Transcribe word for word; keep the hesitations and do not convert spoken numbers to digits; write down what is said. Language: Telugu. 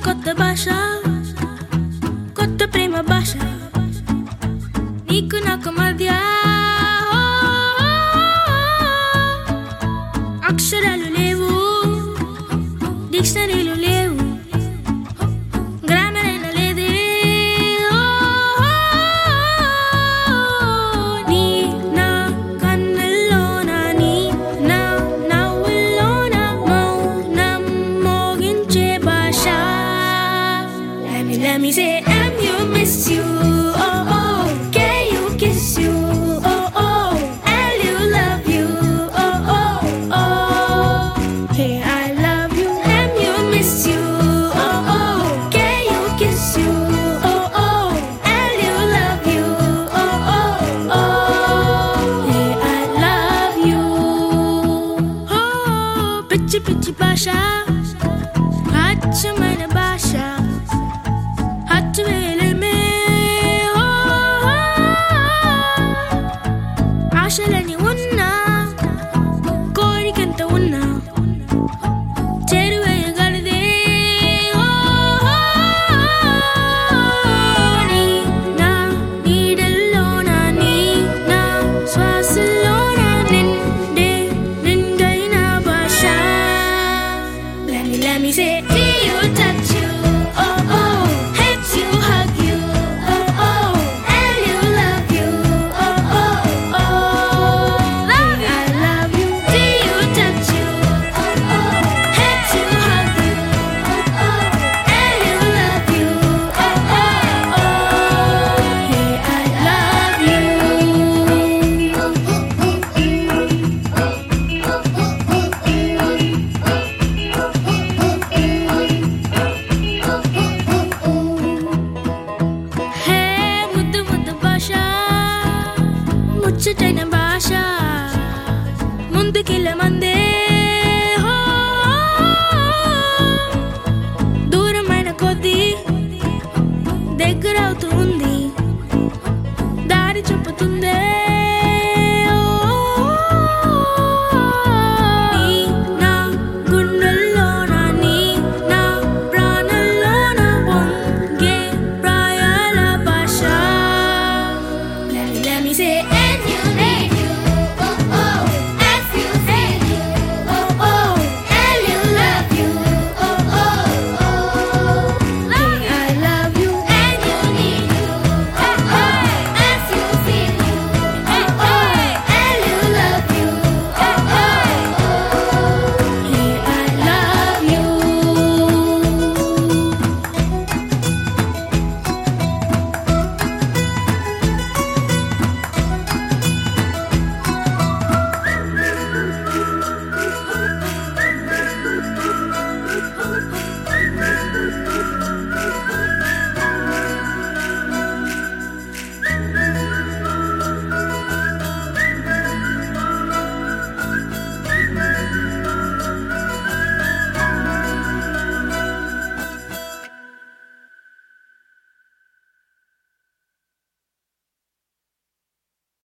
కొత్త భాష, కొత్త ప్రేమ భాష, నీకు నాకు మధ్య అక్షరాలు లేవు, డిక్షనరీలు లేవు, గ్రామర్ అయినా లేదే. నీ నా కన్నుల్లోన, నీ నా నవ్వుల్లోన మౌనం మోగించే భాష. Let me, let me say am you, miss you, oh oh, can you kiss you, oh oh, and you love you, oh oh oh, hey I love you, am you, miss you, oh oh, can you kiss you, oh oh, and you love you, oh oh oh, hey I love you. Oh పిచ్చి పిచ్చి భాష, అచ్చమైన